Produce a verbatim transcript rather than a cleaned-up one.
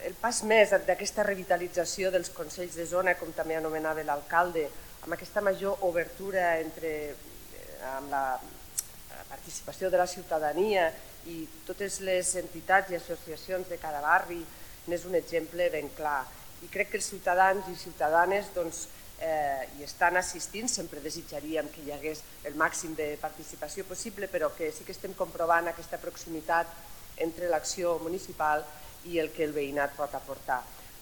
El pas més d'aquesta revitalització dels consells de zona, com també anomenava l'alcalde, amb aquesta major obertura entre, amb la participació de la ciutadania i totes les entitats i associacions de cada barri, n'és un exemple ben clar. I crec que els ciutadans i ciutadanes hi estan assistint, sempre desitjaríem que hi hagués el màxim de participació possible, però que sí que estem comprovant aquesta proximitat entre l'acció municipal i el que el veïnat pot aportar.